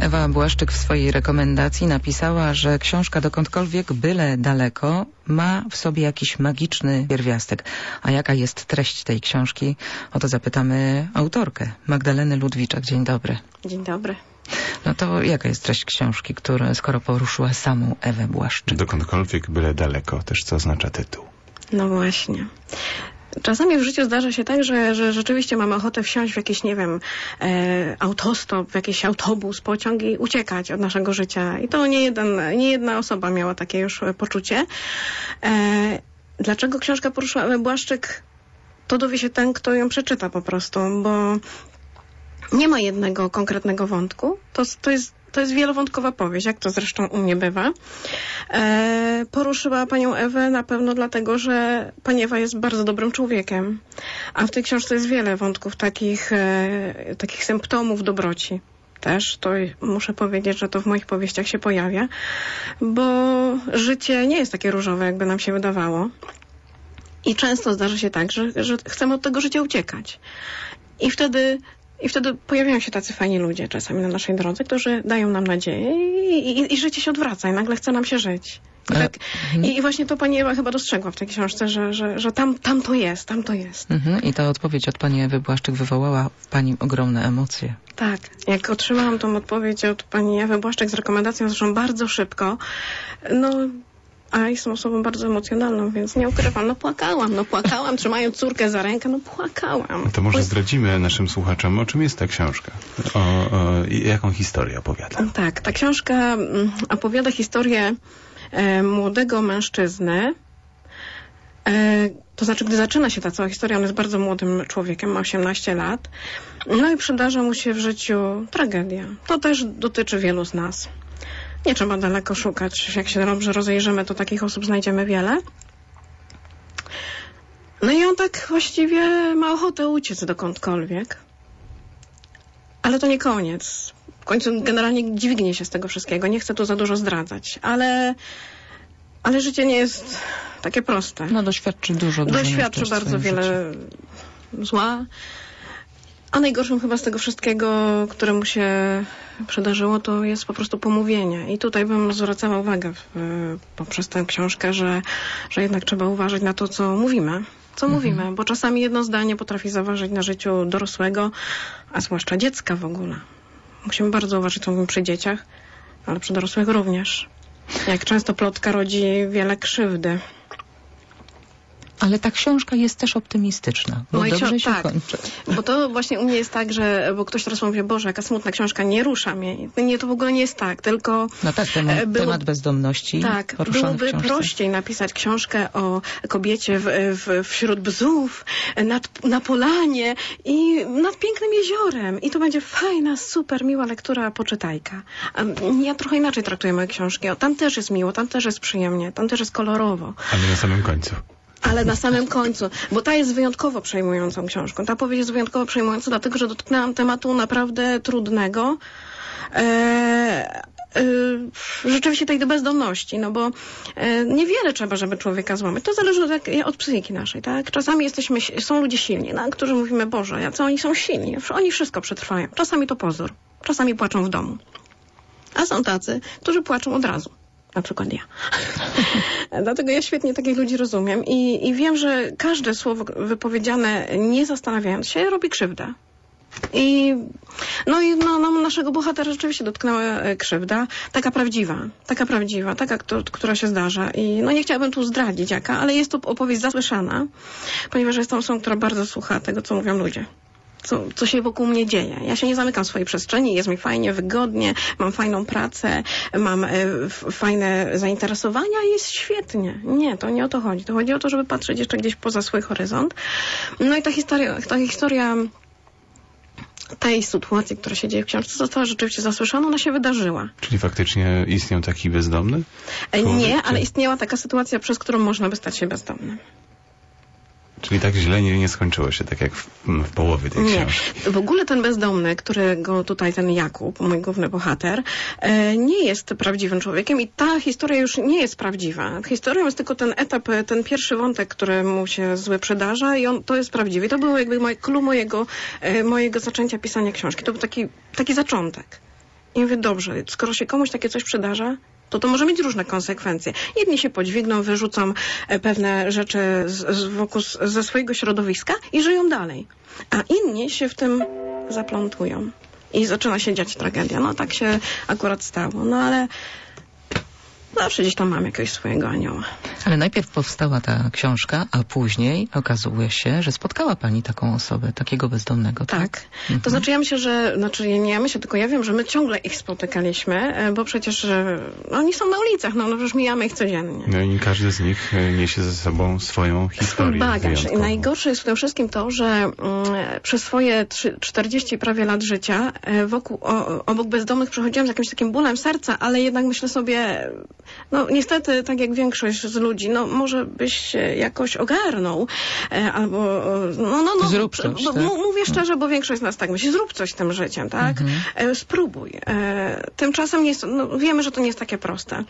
Ewa Błaszczyk w swojej rekomendacji napisała, że książka Dokądkolwiek, byle daleko ma w sobie jakiś magiczny pierwiastek. A jaka jest treść tej książki? O to zapytamy autorkę, Magdalenę Ludwiczak. Dzień dobry. Dzień dobry. No to jaka jest treść książki, skoro poruszyła samą Ewę Błaszczyk? Dokądkolwiek, byle daleko. Też co oznacza tytuł? No właśnie. Czasami w życiu zdarza się tak, że rzeczywiście mamy ochotę wsiąść w jakiś, nie wiem, autostop, w jakiś autobus, pociąg i uciekać od naszego życia. I to nie jedna osoba miała takie już poczucie. Dlaczego książka poruszyła Ewę Błaszczyk? To dowie się ten, kto ją przeczyta po prostu, bo nie ma jednego konkretnego wątku. To jest wielowątkowa powieść, jak to zresztą u mnie bywa. Poruszyła panią Ewę na pewno dlatego, że pani Ewa jest bardzo dobrym człowiekiem. A w tej książce jest wiele wątków takich symptomów dobroci. Też to muszę powiedzieć, że to w moich powieściach się pojawia, bo życie nie jest takie różowe, jakby nam się wydawało. I często zdarza się tak, że chcemy od tego życia uciekać. I wtedy pojawiają się tacy fajni ludzie czasami na naszej drodze, którzy dają nam nadzieję i życie się odwraca i nagle chce nam się żyć. I właśnie to pani Ewa chyba dostrzegła w tej książce, że tam to jest. I ta odpowiedź od pani Ewy Błaszczyk wywołała w pani ogromne emocje. Tak. Jak otrzymałam tą odpowiedź od pani Ewy Błaszczyk z rekomendacją, zresztą bardzo szybko, a jestem osobą bardzo emocjonalną, więc nie ukrywam. Płakałam, trzymając córkę za rękę, płakałam. To może zdradzimy naszym słuchaczom, o czym jest ta książka? Jaką historię opowiada? Tak, ta książka opowiada historię młodego mężczyzny. To znaczy, gdy zaczyna się ta cała historia, on jest bardzo młodym człowiekiem, ma 18 lat. No i przydarza mu się w życiu tragedia. To też dotyczy wielu z nas. Nie trzeba daleko szukać. Jak się dobrze rozejrzymy, to takich osób znajdziemy wiele. No i on tak właściwie ma ochotę uciec dokądkolwiek. Ale to nie koniec. W końcu generalnie dźwignie się z tego wszystkiego. Nie chcę tu za dużo zdradzać. Ale życie nie jest takie proste. Doświadczy Doświadczy bardzo wiele zła. A najgorszym chyba z tego wszystkiego, które mu się przydarzyło, to jest po prostu pomówienie. I tutaj bym zwracała uwagę poprzez tę książkę, że jednak trzeba uważać na to, co mówimy. Mówimy, bo czasami jedno zdanie potrafi zaważyć na życiu dorosłego, a zwłaszcza dziecka w ogóle. Musimy bardzo uważać, co mówimy przy dzieciach, ale przy dorosłych również. Jak często plotka rodzi wiele krzywdy. Ale ta książka jest też optymistyczna, bo dobrze się kończy. Bo to właśnie u mnie jest tak, bo ktoś teraz mówi, Boże, jaka smutna książka, nie rusza mnie. Nie, to w ogóle nie jest tak, tylko... No tak, temat bezdomności. Tak, byłoby prościej napisać książkę o kobiecie wśród bzów, na polanie i nad pięknym jeziorem. I to będzie fajna, super miła lektura, poczytajka. Ja trochę inaczej traktuję moje książki. Tam też jest miło, tam też jest przyjemnie, tam też jest kolorowo. Ale na samym końcu. Ale na samym końcu, bo ta jest wyjątkowo przejmującą książką. Ta powieść jest wyjątkowo przejmująca, dlatego że dotknęłam tematu naprawdę trudnego. Rzeczywiście tej bezdomności, bo niewiele trzeba, żeby człowieka złamać. To zależy od psychiki naszej, tak? Czasami są ludzie silni, którzy mówimy, Boże, jacy oni są silni, oni wszystko przetrwają. Czasami to pozór, czasami płaczą w domu. A są tacy, którzy płaczą od razu. Na przykład ja. Dlatego ja świetnie takich ludzi rozumiem i wiem, że każde słowo wypowiedziane nie zastanawiając się robi krzywdę. I naszego bohatera rzeczywiście dotknęła krzywda, taka prawdziwa, która się zdarza. I nie chciałabym tu zdradzić jaka, ale jest to opowieść zasłyszana, ponieważ jest tą osobą, która bardzo słucha tego, co mówią ludzie. Co się wokół mnie dzieje. Ja się nie zamykam w swojej przestrzeni, jest mi fajnie, wygodnie, mam fajną pracę, mam fajne zainteresowania i jest świetnie. Nie, to nie o to chodzi. To chodzi o to, żeby patrzeć jeszcze gdzieś poza swój horyzont. No i ta historia tej sytuacji, która się dzieje w książce, została rzeczywiście zasłyszana, ona się wydarzyła. Czyli faktycznie istniał taki bezdomny? Nie, ale istniała taka sytuacja, przez którą można by stać się bezdomnym. Czyli tak źle nie skończyło się, tak jak w połowie tej książki. Nie. W ogóle ten bezdomny, którego tutaj ten Jakub, mój główny bohater, nie jest prawdziwym człowiekiem i ta historia już nie jest prawdziwa. Historią jest tylko ten etap, ten pierwszy wątek, który mu się zły przydarza i to jest prawdziwy. I to było jakby clue mojego zaczęcia pisania książki. To był taki zaczątek. I mówię, dobrze, skoro się komuś takie coś przydarza, to może mieć różne konsekwencje. Jedni się podźwigną, wyrzucą pewne rzeczy ze swojego środowiska i żyją dalej. A inni się w tym zaplątują. I zaczyna się dziać tragedia. No tak się akurat stało. No ale zawsze gdzieś tam mam jakiegoś swojego anioła. Ale najpierw powstała ta książka, a później okazuje się, że spotkała pani taką osobę, takiego bezdomnego, tak? Tak. To znaczy ja myślę, tylko ja wiem, że my ciągle ich spotykaliśmy, bo przecież oni są na ulicach, no przecież mijamy ich codziennie. No i każdy z nich niesie ze sobą swoją historię. Bagaż. I najgorsze jest w tym wszystkim to, że przez swoje 40 prawie lat życia obok bezdomnych przechodziłam z jakimś takim bólem serca, ale jednak myślę sobie, no niestety, tak jak większość z ludzi, no może byś się jakoś ogarnął, albo zrób coś, tak? Mówię szczerze, bo większość z nas tak myśli, zrób coś z tym życiem, tak? Spróbuj. Tymczasem nie jest, wiemy, że to nie jest takie proste.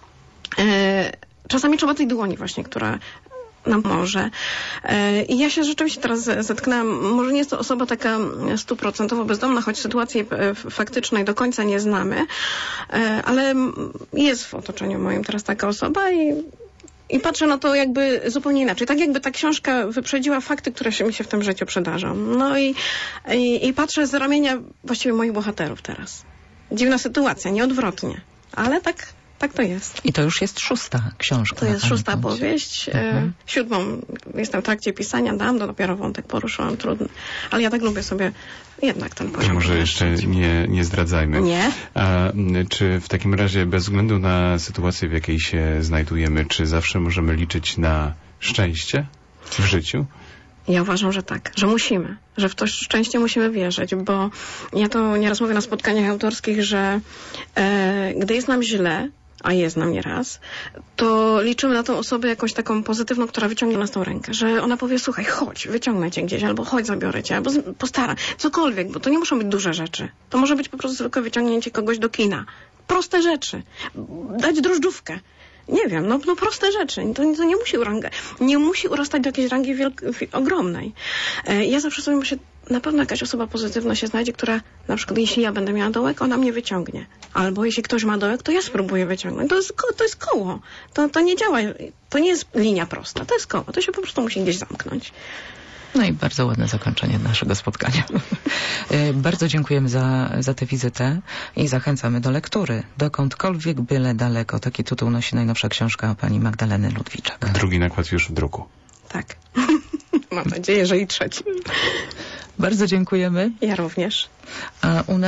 Czasami trzeba tej dłoni właśnie, która nam pomoże. I ja się rzeczywiście teraz zetknęłam, może nie jest to osoba taka 100% bezdomna, choć sytuacji faktycznej do końca nie znamy, ale jest w otoczeniu moim teraz taka osoba i patrzę na to jakby zupełnie inaczej. Tak jakby ta książka wyprzedziła fakty, które mi się w tym życiu przydarzą. No i patrzę z ramienia właściwie moich bohaterów teraz. Dziwna sytuacja, nie odwrotnie. Ale tak to jest. I to już jest 6. książka. To jest 6. powieść. 7. jestem w trakcie pisania, dopiero wątek poruszyłam, trudny. Ale ja tak lubię sobie jednak ten poziom. To może jeszcze nie zdradzajmy. Nie. A czy w takim razie bez względu na sytuację, w jakiej się znajdujemy, czy zawsze możemy liczyć na szczęście w życiu? Ja uważam, że tak, że musimy, że w to szczęście musimy wierzyć, bo ja to nieraz mówię na spotkaniach autorskich, że gdy jest nam źle, a jest nam nieraz, to liczymy na tą osobę jakąś taką pozytywną, która wyciągnie nas tą rękę, że ona powie, słuchaj, chodź, wyciągnę cię gdzieś, albo chodź, zabiorę cię, albo postaram, cokolwiek, bo to nie muszą być duże rzeczy. To może być po prostu tylko wyciągnięcie kogoś do kina. Proste rzeczy. Dać drożdżówkę. Nie wiem, no proste rzeczy. To nie musi urastać do jakiejś rangi ogromnej. Ja zawsze sobie myślę, na pewno jakaś osoba pozytywna się znajdzie, która na przykład jeśli ja będę miała dołek, ona mnie wyciągnie. Albo jeśli ktoś ma dołek, to ja spróbuję wyciągnąć. To jest koło. To nie działa. To nie jest linia prosta. To jest koło. To się po prostu musi gdzieś zamknąć. No i bardzo ładne zakończenie naszego spotkania. Bardzo dziękujemy za tę wizytę i zachęcamy do lektury. Dokądkolwiek, byle daleko. Taki tytuł nosi najnowsza książka pani Magdaleny Ludwiczak. 2. nakład już w druku. Tak. Mam nadzieję, że i 3. Bardzo dziękujemy. Ja również. A u nas